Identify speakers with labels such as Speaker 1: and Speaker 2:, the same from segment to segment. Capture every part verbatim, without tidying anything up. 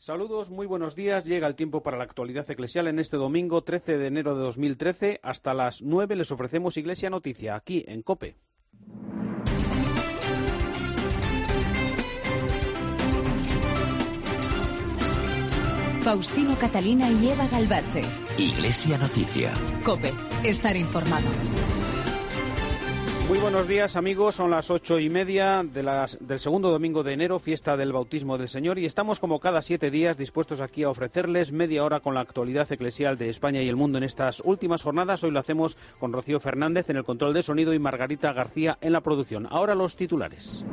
Speaker 1: Saludos, muy buenos días. Llega el tiempo para la actualidad eclesial en este domingo trece de enero de dos mil trece. Hasta las nueve les ofrecemos Iglesia Noticia, aquí en COPE.
Speaker 2: Faustino Catalina y Eva Galvache.
Speaker 3: Iglesia Noticia.
Speaker 2: COPE, estar informado.
Speaker 1: Muy buenos días, amigos. Son las ocho y media de las, del segundo domingo de enero, fiesta del bautismo del Señor, y estamos como cada siete días dispuestos aquí a ofrecerles media hora con la actualidad eclesial de España y el mundo en estas últimas jornadas. Hoy lo hacemos con Rocío Fernández en el control de sonido y Margarita García en la producción. Ahora los titulares.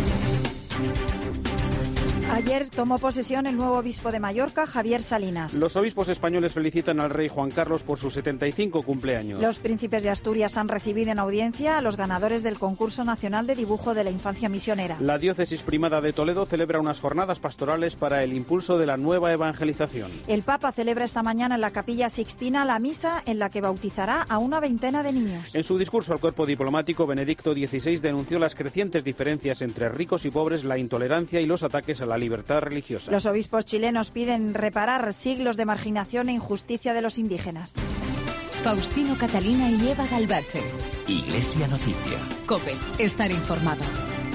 Speaker 4: Ayer tomó posesión el nuevo obispo de Mallorca, Javier Salinas.
Speaker 1: Los obispos españoles felicitan al rey Juan Carlos por sus setenta y cinco cumpleaños.
Speaker 4: Los príncipes de Asturias han recibido en audiencia a los ganadores del concurso nacional de dibujo de la infancia misionera.
Speaker 1: La diócesis primada de Toledo celebra unas jornadas pastorales para el impulso de la nueva evangelización.
Speaker 4: El Papa celebra esta mañana en la Capilla Sixtina la misa en la que bautizará a una veintena de niños.
Speaker 1: En su discurso al cuerpo diplomático, Benedicto dieciséis denunció las crecientes diferencias entre ricos y pobres, la intolerancia y los ataques a la libertad religiosa.
Speaker 4: Los obispos chilenos piden reparar siglos de marginación e injusticia de los indígenas.
Speaker 2: Faustino Catalina y Eva Galvache.
Speaker 3: Iglesia Noticia.
Speaker 2: COPE, estar informado.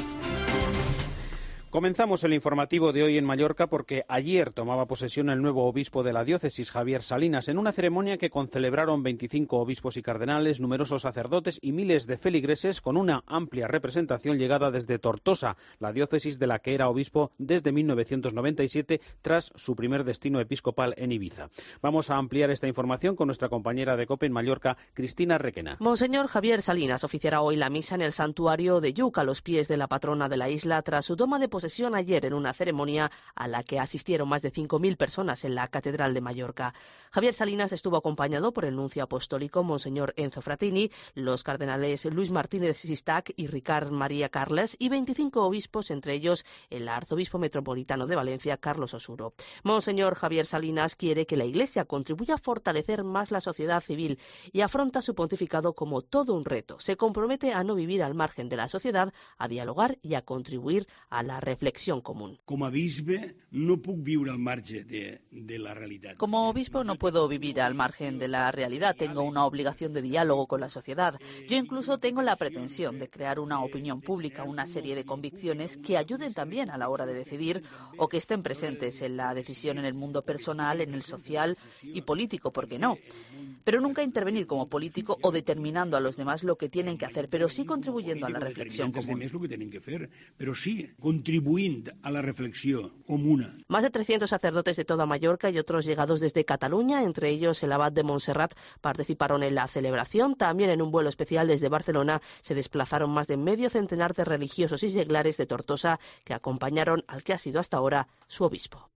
Speaker 1: Comenzamos el informativo de hoy en Mallorca porque ayer tomaba posesión el nuevo obispo de la diócesis, Javier Salinas, en una ceremonia que concelebraron veinticinco obispos y cardenales, numerosos sacerdotes y miles de feligreses, con una amplia representación llegada desde Tortosa, la diócesis de la que era obispo desde mil novecientos noventa y siete, tras su primer destino episcopal en Ibiza. Vamos a ampliar esta información con nuestra compañera de COPE en Mallorca, Cristina Requena.
Speaker 5: Monseñor Javier Salinas oficiará hoy la misa en el santuario de Lluc, a los pies de la patrona de la isla, tras su toma de posesión ayer en una ceremonia a la que asistieron más de cinco mil personas en la Catedral de Mallorca. Javier Salinas estuvo acompañado por el nuncio apostólico, Monseñor Enzo Fratini, los cardenales Luis Martínez Sistac y Ricard María Carles, y veinticinco obispos, entre ellos el arzobispo metropolitano de Valencia, Carlos Osuro. Monseñor Javier Salinas quiere que la Iglesia contribuya a fortalecer más la sociedad civil y afronta su pontificado como todo un reto. Se compromete a no vivir al margen de la sociedad, a dialogar y a contribuir a la reflexión común.
Speaker 6: Como obispo no puc viure al marge de, de la realidad.
Speaker 7: Como obispo no puedo vivir al margen de la realidad. Tengo una obligación de diálogo con la sociedad. Yo incluso tengo la pretensión de crear una opinión pública, una serie de convicciones que ayuden también a la hora de decidir o que estén presentes en la decisión en el mundo personal, en el social y político, ¿por qué no? Pero nunca intervenir como político o determinando a los demás lo que tienen que hacer, pero sí contribuyendo a la reflexión común.
Speaker 6: Pero sí contribuyendo a la reflexión comuna.
Speaker 5: Más de trescientos sacerdotes de toda Mallorca y otros llegados desde Cataluña, entre ellos el abad de Montserrat, participaron en la celebración. También en un vuelo especial desde Barcelona se desplazaron más de medio centenar de religiosos y seglares de Tortosa que acompañaron al que ha sido hasta ahora su obispo.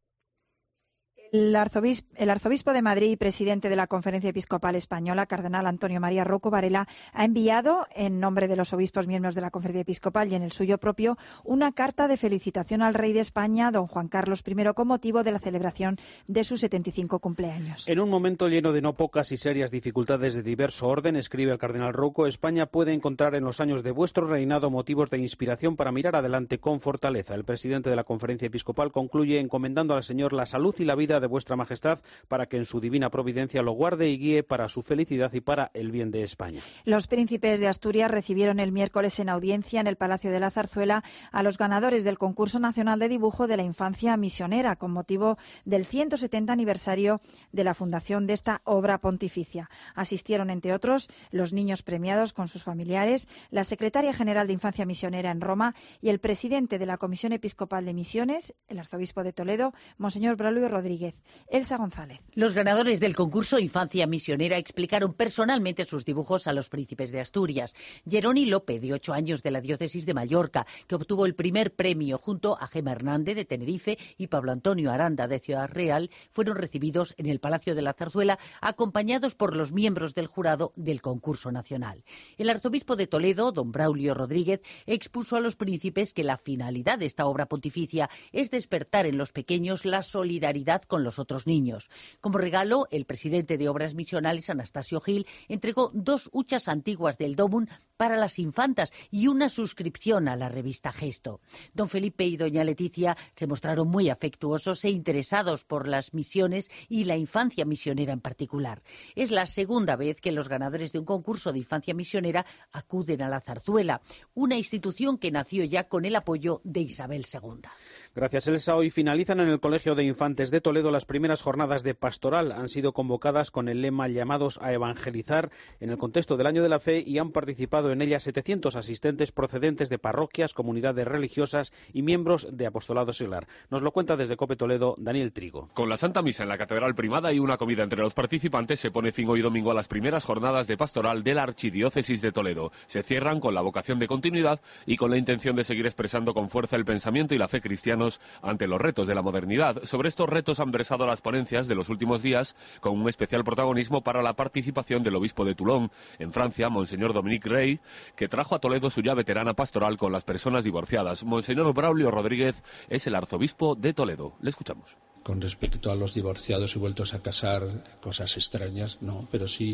Speaker 4: El arzobispo, el arzobispo de Madrid y presidente de la Conferencia Episcopal Española, cardenal Antonio María Rocco Varela, ha enviado, en nombre de los obispos miembros de la Conferencia Episcopal y en el suyo propio, una carta de felicitación al rey de España, don Juan Carlos primero, con motivo de la celebración de sus setenta y cinco cumpleaños.
Speaker 1: En un momento lleno de no pocas y serias dificultades de diverso orden, escribe el cardenal Rocco, España puede encontrar en los años de vuestro reinado motivos de inspiración para mirar adelante con fortaleza. El presidente de la Conferencia Episcopal concluye encomendando al Señor la salud y la vida de vuestra majestad para que en su divina providencia lo guarde y guíe para su felicidad y para el bien de España.
Speaker 4: Los príncipes de Asturias recibieron el miércoles en audiencia en el Palacio de la Zarzuela a los ganadores del concurso nacional de dibujo de la infancia misionera con motivo del ciento setenta aniversario de la fundación de esta obra pontificia. Asistieron, entre otros, los niños premiados con sus familiares, la secretaria general de Infancia Misionera en Roma y el presidente de la Comisión Episcopal de Misiones, el arzobispo de Toledo, Monseñor Braulio Rodríguez. Elsa González.
Speaker 8: Los ganadores del concurso Infancia Misionera explicaron personalmente sus dibujos a los príncipes de Asturias. Jeroni López, de ocho años, de la diócesis de Mallorca, que obtuvo el primer premio junto a Gemma Hernández, de Tenerife, y Pablo Antonio Aranda, de Ciudad Real, fueron recibidos en el Palacio de la Zarzuela, acompañados por los miembros del jurado del concurso nacional. El arzobispo de Toledo, don Braulio Rodríguez, expuso a los príncipes que la finalidad de esta obra pontificia es despertar en los pequeños la solidaridad con los otros niños. Como regalo, el presidente de Obras Misionales, Anastasio Gil, entregó dos huchas antiguas del Dómun para las infantas y una suscripción a la revista Gesto. Don Felipe y doña Leticia se mostraron muy afectuosos e interesados por las misiones y la infancia misionera en particular. Es la segunda vez que los ganadores de un concurso de infancia misionera acuden a la Zarzuela, una institución que nació ya con el apoyo de Isabel segunda.
Speaker 1: Gracias, Elsa. Hoy finalizan en el Colegio de Infantes de Toledo las primeras jornadas de pastoral. Han sido convocadas con el lema llamados a evangelizar en el contexto del Año de la Fe y han participado en ellas setecientos asistentes procedentes de parroquias, comunidades religiosas y miembros de Apostolado Seglar. Nos lo cuenta desde COPE Toledo Daniel Trigo.
Speaker 9: Con la Santa Misa en la Catedral Primada y una comida entre los participantes se pone fin hoy domingo a las primeras jornadas de pastoral de la Archidiócesis de Toledo. Se cierran con la vocación de continuidad y con la intención de seguir expresando con fuerza el pensamiento y la fe cristianos ante los retos de la modernidad. Sobre estos retos han versado las ponencias de los últimos días, con un especial protagonismo para la participación del obispo de Toulon, en Francia, Monseñor Dominique Rey, que trajo a Toledo su ya veterana pastoral con las personas divorciadas. Monseñor Braulio Rodríguez es el arzobispo de Toledo. Le escuchamos.
Speaker 10: Con respecto a los divorciados y vueltos a casar, cosas extrañas, no, pero sí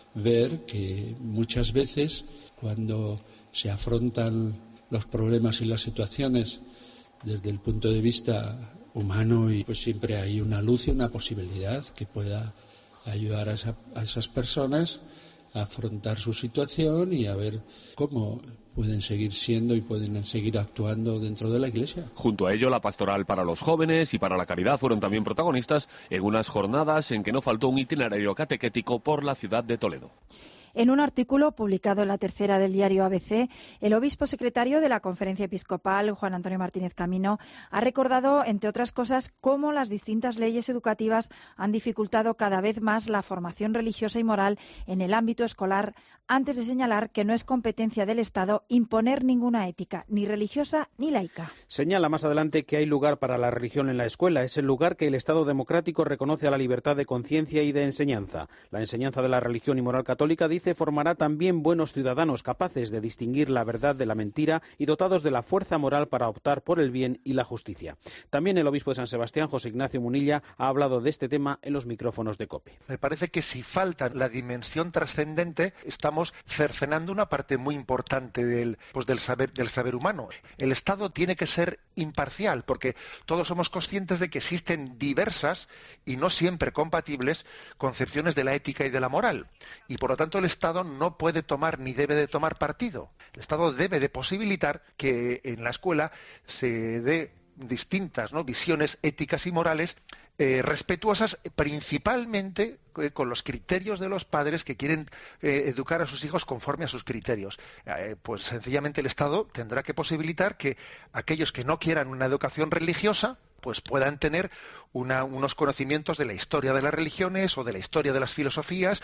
Speaker 10: ver que muchas veces cuando se afrontan los problemas y las situaciones desde el punto de vista humano, y pues siempre hay una luz y una posibilidad que pueda ayudar a, esa, a esas personas a afrontar su situación y a ver cómo pueden seguir siendo y pueden seguir actuando dentro de la Iglesia.
Speaker 9: Junto a ello, la pastoral para los jóvenes y para la caridad fueron también protagonistas en unas jornadas en que no faltó un itinerario catequético por la ciudad de Toledo.
Speaker 4: En un artículo publicado en la tercera del diario A B C, el obispo secretario de la Conferencia Episcopal, Juan Antonio Martínez Camino, ha recordado, entre otras cosas, cómo las distintas leyes educativas han dificultado cada vez más la formación religiosa y moral en el ámbito escolar, antes de señalar que no es competencia del Estado imponer ninguna ética, ni religiosa ni laica.
Speaker 1: Señala más adelante que hay lugar para la religión en la escuela. Es el lugar que el Estado democrático reconoce a la libertad de conciencia y de enseñanza. La enseñanza de la religión y moral católica, dice, formará también buenos ciudadanos capaces de distinguir la verdad de la mentira y dotados de la fuerza moral para optar por el bien y la justicia. También el obispo de San Sebastián, José Ignacio Munilla, ha hablado de este tema en los micrófonos de COPE.
Speaker 11: Me parece que si falta la dimensión trascendente, estamos cercenando una parte muy importante del, pues del saber, del saber humano. El Estado tiene que ser imparcial, porque todos somos conscientes de que existen diversas y no siempre compatibles concepciones de la ética y de la moral, y por lo tanto el Estado no puede tomar ni debe de tomar partido. El Estado debe de posibilitar que en la escuela se dé distintas, ¿no?, visiones éticas y morales eh, respetuosas principalmente eh, con los criterios de los padres que quieren eh, educar a sus hijos conforme a sus criterios. Eh, pues sencillamente el Estado tendrá que posibilitar que aquellos que no quieran una educación religiosa pues puedan tener una, unos conocimientos de la historia de las religiones o de la historia de las filosofías.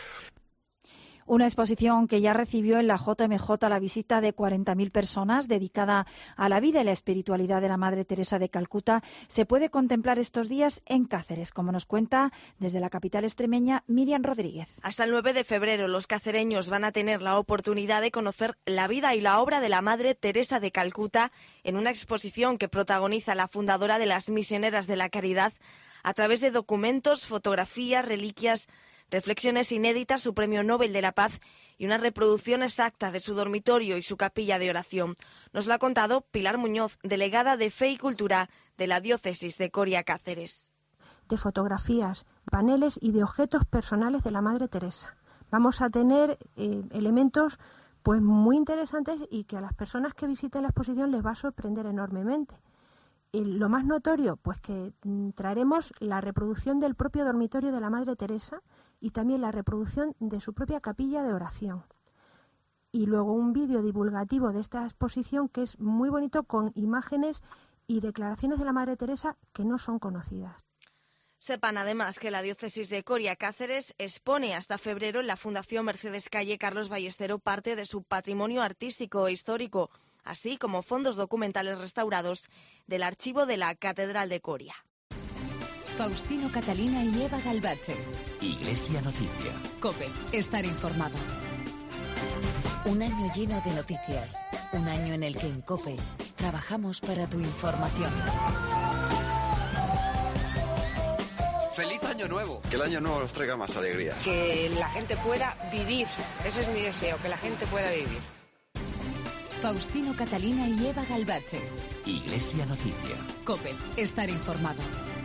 Speaker 4: Una exposición que ya recibió en la J M J la visita de cuarenta mil personas, dedicada a la vida y la espiritualidad de la Madre Teresa de Calcuta, se puede contemplar estos días en Cáceres, como nos cuenta desde la capital extremeña Miriam Rodríguez.
Speaker 12: Hasta el nueve de febrero los cacereños van a tener la oportunidad de conocer la vida y la obra de la Madre Teresa de Calcuta en una exposición que protagoniza la fundadora de las Misioneras de la Caridad a través de documentos, fotografías, reliquias, reflexiones inéditas, su premio Nobel de la Paz y una reproducción exacta de su dormitorio y su capilla de oración. Nos lo ha contado Pilar Muñoz, delegada de Fe y Cultura de la Diócesis de Coria Cáceres.
Speaker 13: De fotografías, paneles y de objetos personales de la Madre Teresa. Vamos a tener eh, elementos pues muy interesantes y que a las personas que visiten la exposición les va a sorprender enormemente. Y lo más notorio, pues que mm, traeremos la reproducción del propio dormitorio de la Madre Teresa y también la reproducción de su propia capilla de oración. Y luego un vídeo divulgativo de esta exposición que es muy bonito, con imágenes y declaraciones de la Madre Teresa que no son conocidas.
Speaker 12: Sepan además que la Diócesis de Coria Cáceres expone hasta febrero en la Fundación Mercedes Calle Carlos Ballestero parte de su patrimonio artístico e histórico, así como fondos documentales restaurados del archivo de la Catedral de Coria.
Speaker 2: Faustino Catalina y Eva Galbache.
Speaker 3: Iglesia Noticia.
Speaker 2: COPE. Estar informado. Un año lleno de noticias. Un año en el que en COPE trabajamos para tu información.
Speaker 14: ¡Feliz Año Nuevo! Que el Año Nuevo nos traiga más alegría.
Speaker 15: Que la gente pueda vivir. Ese es mi deseo, que la gente pueda vivir.
Speaker 2: Faustino Catalina y Eva Galvache.
Speaker 3: Iglesia Noticia.
Speaker 2: COPE. Estar informado.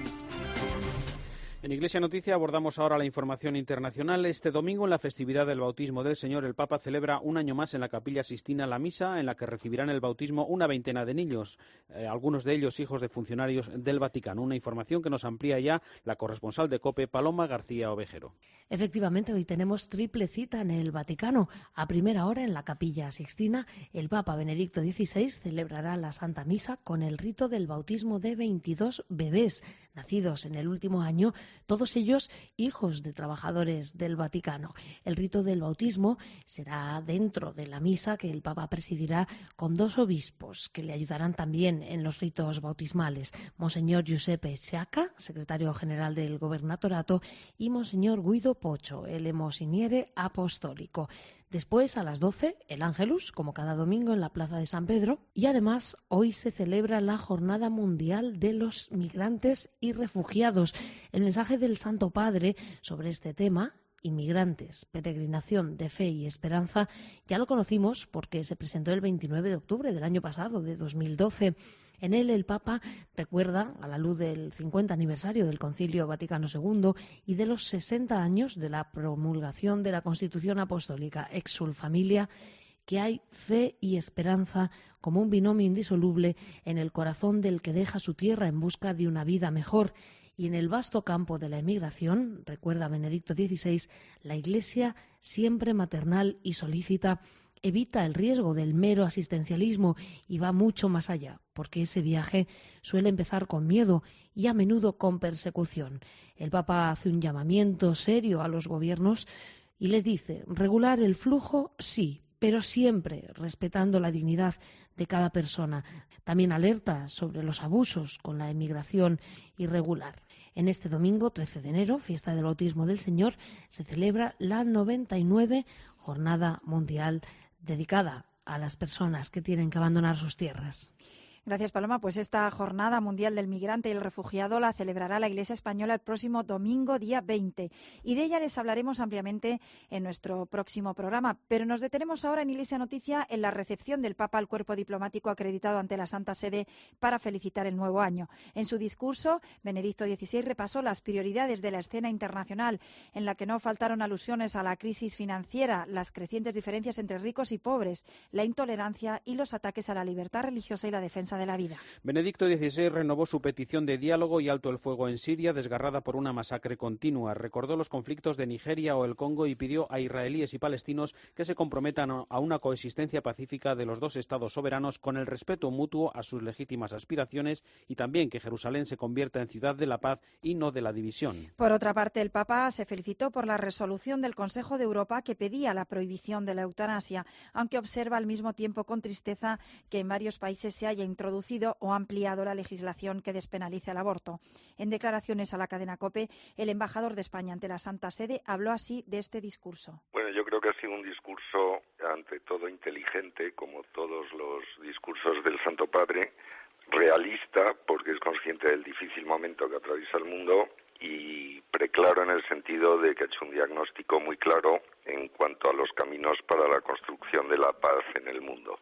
Speaker 1: En Iglesia Noticia abordamos ahora la información internacional. Este domingo, en la festividad del bautismo del Señor, el Papa celebra un año más en la Capilla Sixtina la misa en la que recibirán el bautismo una veintena de niños, eh, algunos de ellos hijos de funcionarios del Vaticano. Una información que nos amplía ya la corresponsal de COPE, Paloma García Ovejero.
Speaker 15: Efectivamente, hoy tenemos triple cita en el Vaticano. A primera hora, en la Capilla Sixtina, el Papa Benedicto dieciséis celebrará la Santa Misa con el rito del bautismo de veintidós bebés nacidos en el último año, todos ellos hijos de trabajadores del Vaticano. El rito del bautismo será dentro de la misa que el Papa presidirá con dos obispos que le ayudarán también en los ritos bautismales, Monseñor Giuseppe Sciacca, secretario general del Gobernatorato, y Monseñor Guido Pocho, el Elemosiniere apostólico. Después, a las doce, el Ángelus, como cada domingo en la Plaza de San Pedro. Y además, hoy se celebra la Jornada Mundial de los Migrantes y Refugiados. El mensaje del Santo Padre sobre este tema, inmigrantes, peregrinación de fe y esperanza, ya lo conocimos porque se presentó el veintinueve de octubre del año pasado, de dos mil doce. En él el Papa recuerda, a la luz del cincuenta aniversario del Concilio Vaticano segundo y de los sesenta años de la promulgación de la Constitución Apostólica Exsul Familia, que hay fe y esperanza como un binomio indisoluble en el corazón del que deja su tierra en busca de una vida mejor. Y en el vasto campo de la emigración, recuerda Benedicto dieciséis, la Iglesia, siempre maternal y solícita, evita el riesgo del mero asistencialismo y va mucho más allá, porque ese viaje suele empezar con miedo y a menudo con persecución. El Papa hace un llamamiento serio a los gobiernos y les dice: regular el flujo, sí, pero siempre respetando la dignidad de cada persona. También alerta sobre los abusos con la emigración irregular. En este domingo, trece de enero, fiesta del bautismo del Señor, se celebra la noventa y nueve Jornada Mundial dedicada a las personas que tienen que abandonar sus tierras.
Speaker 4: Gracias, Paloma. Pues esta Jornada Mundial del Migrante y el Refugiado la celebrará la Iglesia Española el próximo domingo, día veinte. Y de ella les hablaremos ampliamente en nuestro próximo programa. Pero nos detenemos ahora en Iglesia Noticia en la recepción del Papa al cuerpo diplomático acreditado ante la Santa Sede para felicitar el nuevo año. En su discurso, Benedicto dieciséis repasó las prioridades de la escena internacional, en la que no faltaron alusiones a la crisis financiera, las crecientes diferencias entre ricos y pobres, la intolerancia y los ataques a la libertad religiosa y la defensa de la vida.
Speaker 1: Benedicto dieciséis renovó su petición de diálogo y alto el fuego en Siria, desgarrada por una masacre continua. Recordó los conflictos de Nigeria o el Congo y pidió a israelíes y palestinos que se comprometan a una coexistencia pacífica de los dos estados soberanos con el respeto mutuo a sus legítimas aspiraciones y también que Jerusalén se convierta en ciudad de la paz y no de la división.
Speaker 4: Por otra parte, el Papa se felicitó por la resolución del Consejo de Europa que pedía la prohibición de la eutanasia, aunque observa al mismo tiempo con tristeza que en varios países se haya introducido o ampliado la legislación que despenaliza el aborto. En declaraciones a la cadena COPE, el embajador de España ante la Santa Sede habló así de este discurso.
Speaker 16: Bueno, yo creo que ha sido un discurso ante todo inteligente, como todos los discursos del Santo Padre, realista, porque es consciente del difícil momento que atraviesa el mundo, y preclaro en el sentido de que ha hecho un diagnóstico muy claro en cuanto a los caminos para la construcción de la paz en el mundo.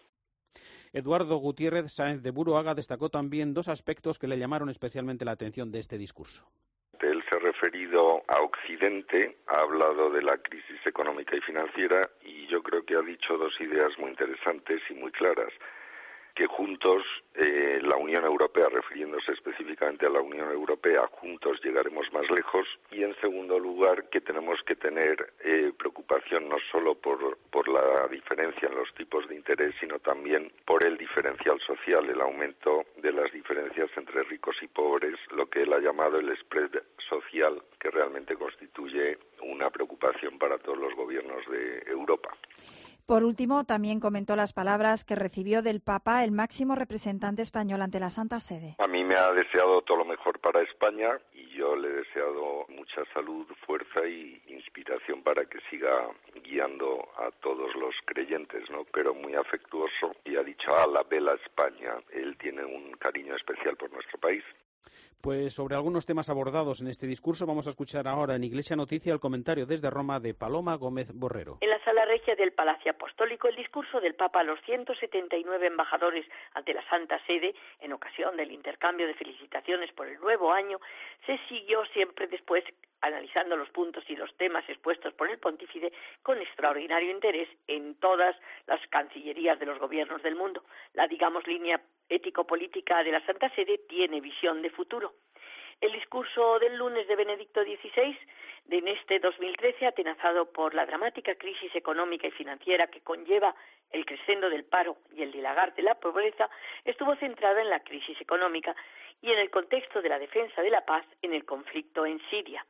Speaker 1: Eduardo Gutiérrez Sáenz de Buruaga destacó también dos aspectos que le llamaron especialmente la atención de este discurso.
Speaker 16: Él se ha referido a Occidente, ha hablado de la crisis económica y financiera y yo creo que ha dicho dos ideas muy interesantes y muy claras. Que juntos, eh, la Unión Europea, refiriéndose específicamente a la Unión Europea, juntos llegaremos más lejos. Y en segundo lugar, que tenemos que tener eh, preocupación no solo por, por la diferencia en los tipos de interés, sino también por el diferencial social, el aumento de las diferencias entre ricos y pobres, lo que él ha llamado el spread social, que realmente constituye una preocupación para todos los gobiernos de Europa.
Speaker 4: Por último, también comentó las palabras que recibió del Papa el máximo representante español ante la Santa Sede.
Speaker 16: A mí me ha deseado todo lo mejor para España y yo le he deseado mucha salud, fuerza y inspiración para que siga guiando a todos los creyentes, ¿no? Pero muy afectuoso y ha dicho a la bella España. Él tiene un cariño especial por nuestro país.
Speaker 1: Pues sobre algunos temas abordados en este discurso vamos a escuchar ahora en Iglesia Noticia el comentario desde Roma de Paloma Gómez Borrero.
Speaker 17: En la sala regia del Palacio Apostólico, el discurso del Papa a los ciento setenta y nueve embajadores ante la Santa Sede, en ocasión del intercambio de felicitaciones por el nuevo año, se siguió siempre después analizando los puntos y los temas expuestos por el pontífice con extraordinario interés en todas las cancillerías de los gobiernos del mundo. La, digamos, línea ético-política de la Santa Sede tiene visión de futuro. El discurso del lunes de Benedicto dieciséis, de en este dos mil trece, atenazado por la dramática crisis económica y financiera que conlleva el crescendo del paro y el dilagar de la pobreza, estuvo centrado en la crisis económica y en el contexto de la defensa de la paz en el conflicto en Siria.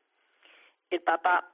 Speaker 17: El Papa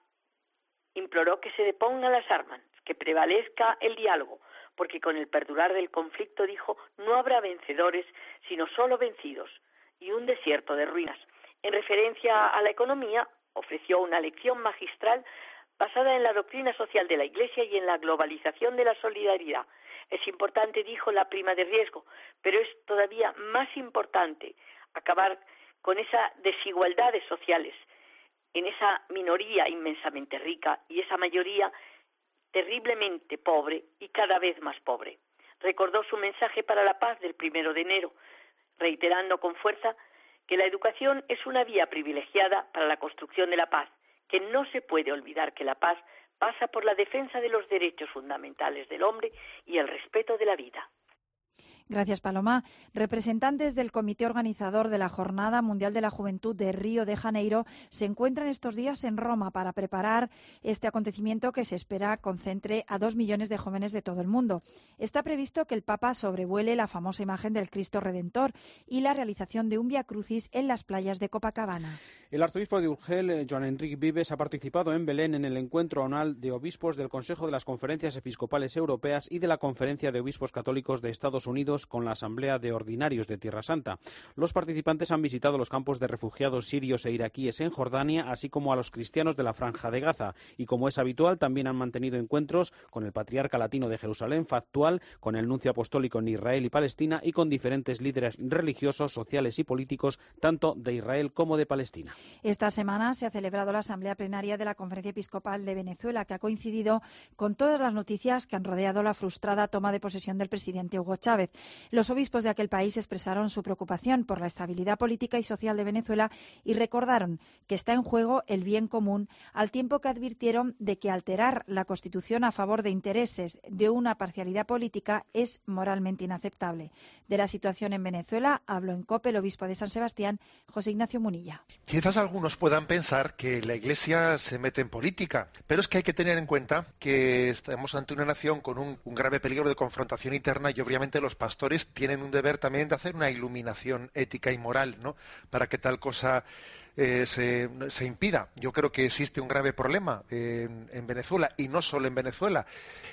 Speaker 17: imploró que se depongan las armas, que prevalezca el diálogo, porque con el perdurar del conflicto, dijo, no habrá vencedores, sino solo vencidos, y un desierto de ruinas. En referencia a la economía, ofreció una lección magistral basada en la doctrina social de la Iglesia y en la globalización de la solidaridad. Es importante, dijo, la prima de riesgo, pero es todavía más importante acabar con esas desigualdades sociales, en esa minoría inmensamente rica y esa mayoría terriblemente pobre y cada vez más pobre. Recordó su mensaje para la paz del primero de enero, reiterando con fuerza que la educación es una vía privilegiada para la construcción de la paz, que no se puede olvidar que la paz pasa por la defensa de los derechos fundamentales del hombre y el respeto de la vida.
Speaker 4: Gracias, Paloma. Representantes del Comité Organizador de la Jornada Mundial de la Juventud de Río de Janeiro se encuentran estos días en Roma para preparar este acontecimiento que se espera concentre a dos millones de jóvenes de todo el mundo. Está previsto que el Papa sobrevuele la famosa imagen del Cristo Redentor y la realización de un Vía Crucis en las playas de Copacabana.
Speaker 1: El arzobispo de Urgel, Joan Enric Vives, ha participado en Belén en el encuentro anual de obispos del Consejo de las Conferencias Episcopales Europeas y de la Conferencia de Obispos Católicos de Estados Unidos con la Asamblea de Ordinarios de Tierra Santa. Los participantes han visitado los campos de refugiados sirios e iraquíes en Jordania, así como a los cristianos de la Franja de Gaza. Y como es habitual, también han mantenido encuentros con el patriarca latino de Jerusalén, Factual, con el nuncio apostólico en Israel y Palestina y con diferentes líderes religiosos, sociales y políticos, tanto de Israel como de Palestina.
Speaker 4: Esta semana se ha celebrado la Asamblea Plenaria de la Conferencia Episcopal de Venezuela, que ha coincidido con todas las noticias que han rodeado la frustrada toma de posesión del presidente Hugo Chávez. Los obispos de aquel país expresaron su preocupación por la estabilidad política y social de Venezuela y recordaron que está en juego el bien común, al tiempo que advirtieron de que alterar la Constitución a favor de intereses de una parcialidad política es moralmente inaceptable. De la situación en Venezuela habló en COPE el obispo de San Sebastián, José Ignacio Munilla.
Speaker 11: Quizás algunos puedan pensar que la Iglesia se mete en política, pero es que hay que tener en cuenta que estamos ante una nación con un, un grave peligro de confrontación interna y obviamente los pastores tienen un deber también de hacer una iluminación ética y moral, ¿no?, para que tal cosa eh, se, se impida. Yo creo que existe un grave problema en, en Venezuela, y no solo en Venezuela.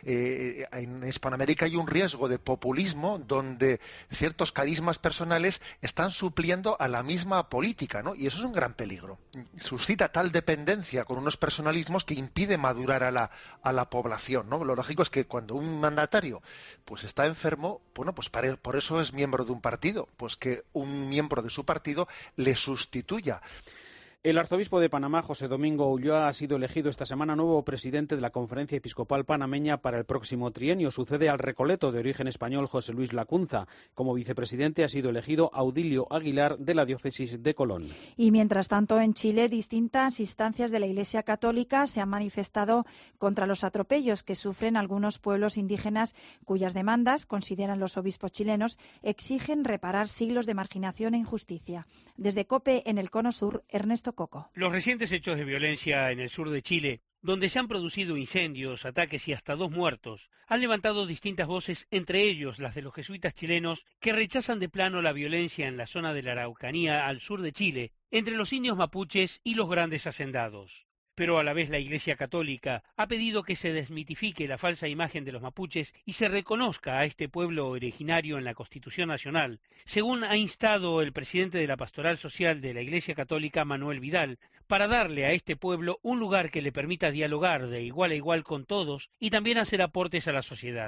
Speaker 11: Eh, en Hispanoamérica hay un riesgo de populismo donde ciertos carismas personales están supliendo a la misma política, ¿no? Y eso es un gran peligro. Suscita tal dependencia con unos personalismos que impide madurar a la, a la población, ¿no? Lo lógico es que cuando un mandatario pues está enfermo, bueno, pues para, por eso es miembro de un partido, pues que un miembro de su partido le sustituya.
Speaker 1: El arzobispo de Panamá, José Domingo Ulloa, ha sido elegido esta semana nuevo presidente de la Conferencia Episcopal Panameña para el próximo trienio. Sucede al recoleto de origen español José Luis Lacunza. Como vicepresidente ha sido elegido Audilio Aguilar, de la diócesis de Colón.
Speaker 4: Y mientras tanto, en Chile, distintas instancias de la Iglesia Católica se han manifestado contra los atropellos que sufren algunos pueblos indígenas cuyas demandas, consideran los obispos chilenos, exigen reparar siglos de marginación e injusticia. Desde COPE en el Cono Sur, Ernesto Coco.
Speaker 6: Los recientes hechos de violencia en el sur de Chile, donde se han producido incendios, ataques y hasta dos muertos, han levantado distintas voces, entre ellos las de los jesuitas chilenos, que rechazan de plano la violencia en la zona de la Araucanía al sur de Chile, entre los indios mapuches y los grandes hacendados. Pero a la vez la Iglesia Católica ha pedido que se desmitifique la falsa imagen de los mapuches y se reconozca a este pueblo originario en la Constitución Nacional, según ha instado el presidente de la Pastoral Social de la Iglesia Católica, Manuel Vidal, para darle a este pueblo un lugar que le permita dialogar de igual a igual con todos y también hacer aportes a la sociedad.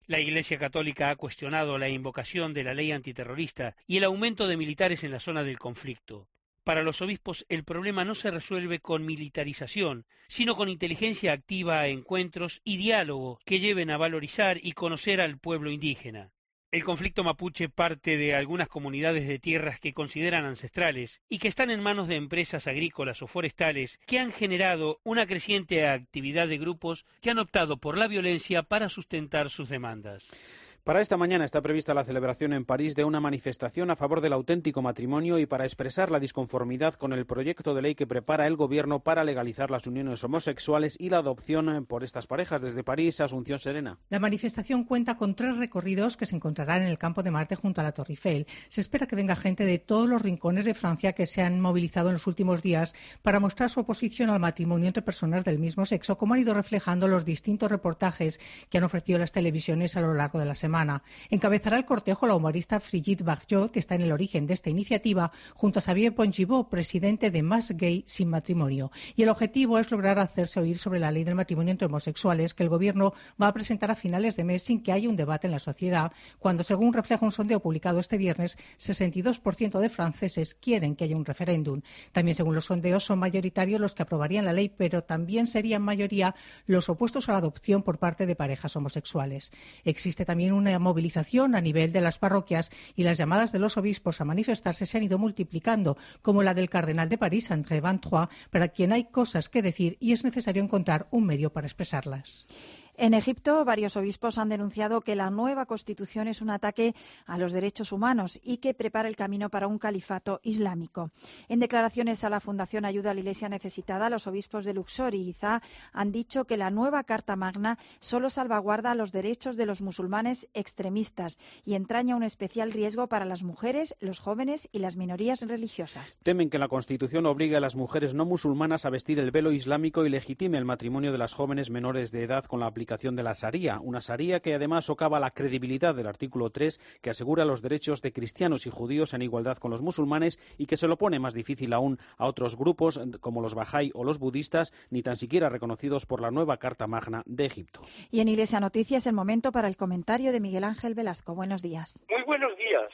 Speaker 6: La Iglesia Católica ha cuestionado la invocación de la ley antiterrorista y el aumento de militares en la zona del conflicto. Para los obispos, el problema no se resuelve con militarización, sino con inteligencia activa, encuentros y diálogo que lleven a valorizar y conocer al pueblo indígena. El conflicto mapuche parte de algunas comunidades de tierras que consideran ancestrales y que están en manos de empresas agrícolas o forestales que han generado una creciente actividad de grupos que han optado por la violencia para sustentar sus demandas.
Speaker 1: Para esta mañana está prevista la celebración en París de una manifestación a favor del auténtico matrimonio y para expresar la disconformidad con el proyecto de ley que prepara el Gobierno para legalizar las uniones homosexuales y la adopción por estas parejas. Desde París, Asunción Serena.
Speaker 18: La manifestación cuenta con tres recorridos que se encontrarán en el Campo de Marte junto a la Torre Eiffel. Se espera que venga gente de todos los rincones de Francia que se han movilizado en los últimos días para mostrar su oposición al matrimonio entre personas del mismo sexo, como han ido reflejando los distintos reportajes que han ofrecido las televisiones a lo largo de la semana. Encabezará el cortejo la humorista Brigitte Bardot, que está en el origen de esta iniciativa, junto a Xavier Pontgibaud, presidente de Más Gay Sin Matrimonio. Y el objetivo es lograr hacerse oír sobre la ley del matrimonio entre homosexuales que el Gobierno va a presentar a finales de mes sin que haya un debate en la sociedad, cuando, según refleja un sondeo publicado este viernes, sesenta y dos por ciento de franceses quieren que haya un referéndum. También, según los sondeos, son mayoritarios los que aprobarían la ley, pero también serían mayoría los opuestos a la adopción por parte de parejas homosexuales. Existe también una movilización a nivel de las parroquias y las llamadas de los obispos a manifestarse se han ido multiplicando, como la del cardenal de París, André Van Trois, para quien hay cosas que decir y es necesario encontrar un medio para expresarlas.
Speaker 4: En Egipto, varios obispos han denunciado que la nueva constitución es un ataque a los derechos humanos y que prepara el camino para un califato islámico. En declaraciones a la Fundación Ayuda a la Iglesia Necesitada, los obispos de Luxor y Giza han dicho que la nueva Carta Magna solo salvaguarda los derechos de los musulmanes extremistas y entraña un especial riesgo para las mujeres, los jóvenes y las minorías religiosas.
Speaker 1: Temen que la Constitución obligue a las mujeres no musulmanas a vestir el velo islámico y legitime el matrimonio de las jóvenes menores de edad con la aplicación de la Sharia, una Sharia que además socava la credibilidad del artículo tres, que asegura los derechos de cristianos y judíos en igualdad con los musulmanes y que se lo pone más difícil aún a otros grupos como los Bahá'í o los budistas, ni tan siquiera reconocidos por la nueva Carta Magna de Egipto.
Speaker 4: Y en Iglesia Noticias, el momento para el comentario de Miguel Ángel Velasco. Buenos días.
Speaker 19: Muy buenos días.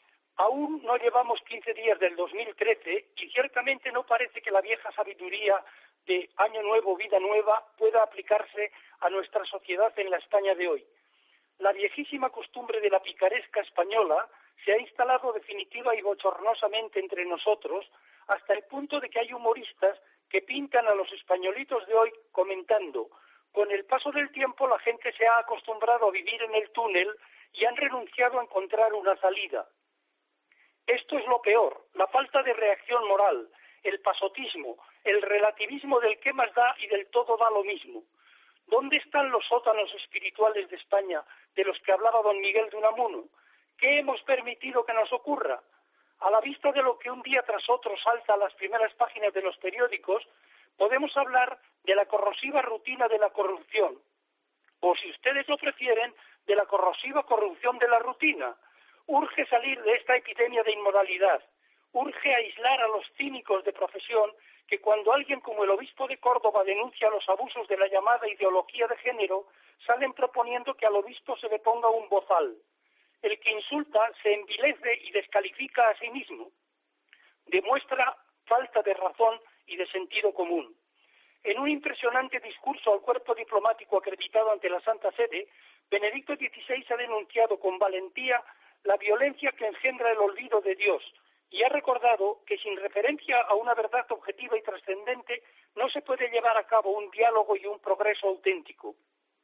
Speaker 19: Aún no llevamos quince días del dos mil trece y ciertamente no parece que la vieja sabiduría de Año Nuevo, Vida Nueva pueda aplicarse a nuestra sociedad en la España de hoy. La viejísima costumbre de la picaresca española se ha instalado definitiva y bochornosamente entre nosotros hasta el punto de que hay humoristas que pintan a los españolitos de hoy comentando: con el paso del tiempo la gente se ha acostumbrado a vivir en el túnel y han renunciado a encontrar una salida. Esto es lo peor, la falta de reacción moral, el pasotismo, el relativismo del qué más da y del todo da lo mismo. ¿Dónde están los sótanos espirituales de España de los que hablaba don Miguel de Unamuno? ¿Qué hemos permitido que nos ocurra? A la vista de lo que un día tras otro salta a las primeras páginas de los periódicos, podemos hablar de la corrosiva rutina de la corrupción, o si ustedes lo prefieren, de la corrosiva corrupción de la rutina. Urge salir de esta epidemia de inmoralidad. Urge aislar a los cínicos de profesión que cuando alguien como el obispo de Córdoba denuncia los abusos de la llamada ideología de género, salen proponiendo que al obispo se le ponga un bozal. El que insulta se envilece y descalifica a sí mismo. Demuestra falta de razón y de sentido común. En un impresionante discurso al cuerpo diplomático acreditado ante la Santa Sede, Benedicto dieciséis ha denunciado con valentía la violencia que engendra el olvido de Dios, y ha recordado que sin referencia a una verdad objetiva y trascendente no se puede llevar a cabo un diálogo y un progreso auténtico.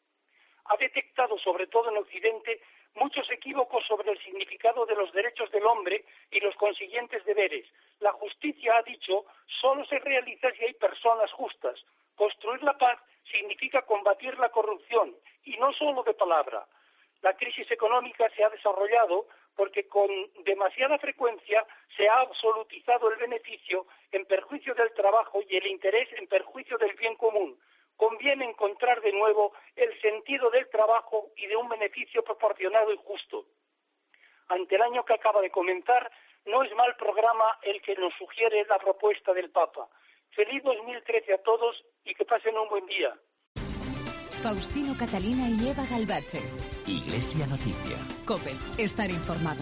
Speaker 19: Ha detectado, sobre todo en Occidente, muchos equívocos sobre el significado de los derechos del hombre y los consiguientes deberes. La justicia, ha dicho, solo se realiza si hay personas justas. Construir la paz significa combatir la corrupción, y no solo de palabra. La crisis económica se ha desarrollado porque con demasiada frecuencia se ha absolutizado el beneficio en perjuicio del trabajo y el interés en perjuicio del bien común. Conviene encontrar de nuevo el sentido del trabajo y de un beneficio proporcionado y justo. Ante el año que acaba de comenzar, no es mal programa el que nos sugiere la propuesta del Papa. Feliz dos mil trece a todos y que pasen un buen día.
Speaker 2: Faustino Catalina y Eva Galbache.
Speaker 3: Iglesia Noticia.
Speaker 2: COPE. Estar informado.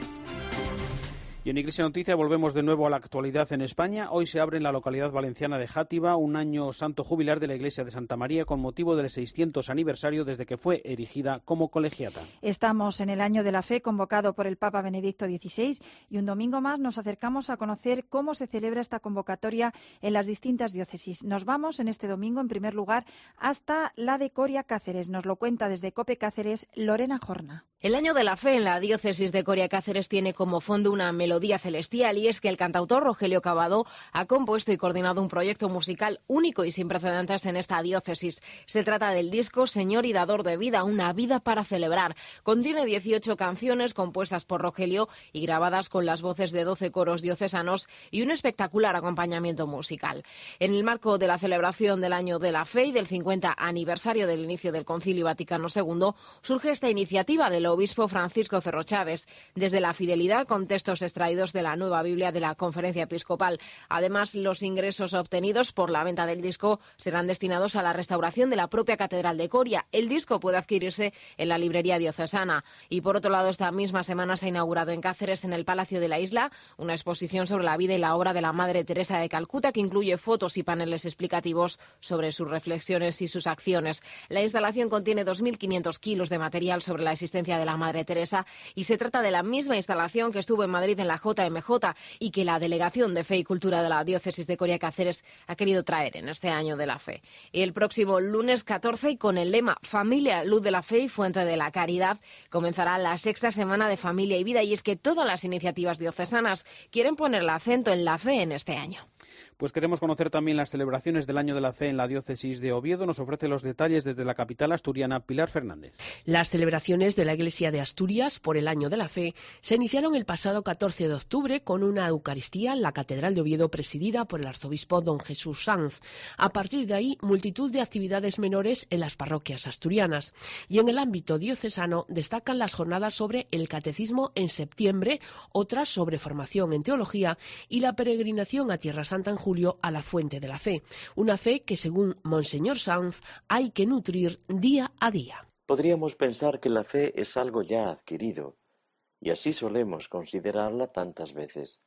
Speaker 1: Y en Iglesia Noticia volvemos de nuevo a la actualidad en España. Hoy se abre en la localidad valenciana de Játiva un año santo jubilar de la Iglesia de Santa María con motivo del seiscientos aniversario desde que fue erigida como colegiata.
Speaker 4: Estamos en el Año de la Fe convocado por el Papa Benedicto dieciséis y un domingo más nos acercamos a conocer cómo se celebra esta convocatoria en las distintas diócesis. Nos vamos en este domingo en primer lugar hasta la de Coria Cáceres. Nos lo cuenta desde COPE Cáceres Lorena Jorna.
Speaker 20: El Año de la Fe en la diócesis de Coria Cáceres tiene como fondo una melodía celestial y es que el cantautor Rogelio Cavado ha compuesto y coordinado un proyecto musical único y sin precedentes en esta diócesis. Se trata del disco Señor y Dador de Vida, una vida para celebrar. Contiene dieciocho canciones compuestas por Rogelio y grabadas con las voces de doce coros diocesanos y un espectacular acompañamiento musical. En el marco de la celebración del Año de la Fe y del cincuenta aniversario del inicio del Concilio Vaticano segundo, surge esta iniciativa del obispo Francisco Cerro Chávez, desde la fidelidad con textos extraídos de la nueva Biblia de la Conferencia Episcopal. Además, los ingresos obtenidos por la venta del disco serán destinados a la restauración de la propia Catedral de Coria. El disco puede adquirirse en la librería diocesana. Y por otro lado, esta misma semana se ha inaugurado en Cáceres, en el Palacio de la Isla, una exposición sobre la vida y la obra de la Madre Teresa de Calcuta que incluye fotos y paneles explicativos sobre sus reflexiones y sus acciones. La instalación contiene dos mil quinientos kilos de material sobre la existencia de la Madre Teresa y se trata de la misma instalación que estuvo en Madrid en la J M J y que la Delegación de Fe y Cultura de la Diócesis de Coria Cáceres ha querido traer en este Año de la Fe. Y el próximo lunes catorce, y con el lema Familia, Luz de la Fe y Fuente de la Caridad, comenzará la sexta semana de Familia y Vida, y es que todas las iniciativas diocesanas quieren poner el acento en la fe en este año.
Speaker 1: Pues queremos conocer también las celebraciones del Año de la Fe en la diócesis de Oviedo. Nos ofrece los detalles desde la capital asturiana, Pilar Fernández.
Speaker 21: Las celebraciones de la Iglesia de Asturias por el Año de la Fe se iniciaron el pasado catorce de octubre con una Eucaristía en la Catedral de Oviedo presidida por el arzobispo don Jesús Sanz. A partir de ahí, multitud de actividades menores en las parroquias asturianas. Y en el ámbito diocesano destacan las jornadas sobre el catecismo en septiembre, otras sobre formación en teología y la peregrinación a Tierra Santa en julio a la Fuente de la Fe. Una fe que, según Monseñor Sanz, hay que nutrir día a día.
Speaker 22: Podríamos pensar que la fe es algo ya adquirido, y así solemos considerarla tantas veces.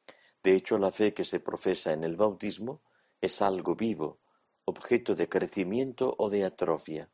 Speaker 22: De hecho, la fe que se profesa en el bautismo es algo vivo, objeto de crecimiento o de atrofia.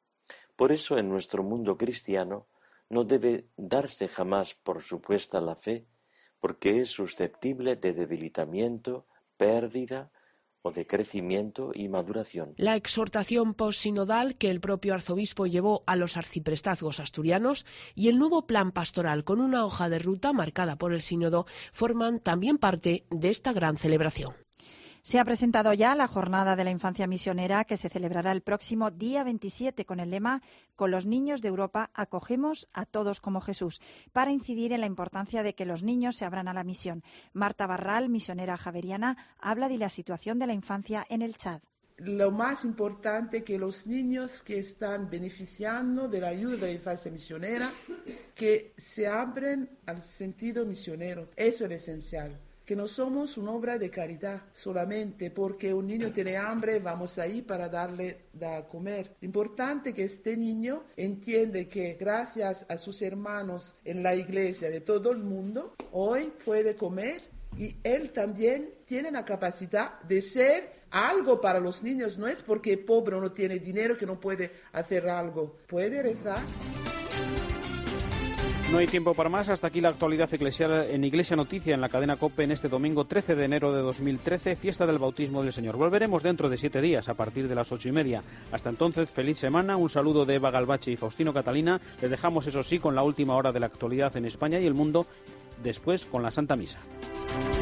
Speaker 22: Por eso, en nuestro mundo cristiano, no debe darse jamás por supuesta la fe, porque es susceptible de debilitamiento, pérdida o de crecimiento y maduración.
Speaker 21: La exhortación postsinodal que el propio arzobispo llevó a los arciprestazgos asturianos y el nuevo plan pastoral con una hoja de ruta marcada por el sínodo forman también parte de esta gran celebración.
Speaker 4: Se ha presentado ya la Jornada de la Infancia Misionera que se celebrará el próximo día veintisiete con el lema «Con los niños de Europa acogemos a todos como Jesús», para incidir en la importancia de que los niños se abran a la misión. Marta Barral, misionera javeriana, habla de la situación de la infancia en el Chad.
Speaker 23: Lo más importante es que los niños que están beneficiando de la ayuda de la infancia misionera, que se abren al sentido misionero. Eso es esencial. Que no somos una obra de caridad solamente porque un niño tiene hambre, vamos ahí para darle a comer. Importante que este niño entiende que gracias a sus hermanos en la iglesia de todo el mundo, hoy puede comer y él también tiene la capacidad de ser algo para los niños. No es porque pobre o no tiene dinero que no puede hacer algo. Puede rezar.
Speaker 1: No hay tiempo para más. Hasta aquí la actualidad eclesial en Iglesia Noticia en la cadena COPE en este domingo trece de enero de dos mil trece, fiesta del bautismo del Señor. Volveremos dentro de siete días a partir de las ocho y media. Hasta entonces, feliz semana. Un saludo de Eva Galbache y Faustino Catalina. Les dejamos, eso sí, con la última hora de la actualidad en España y el mundo, después con la Santa Misa.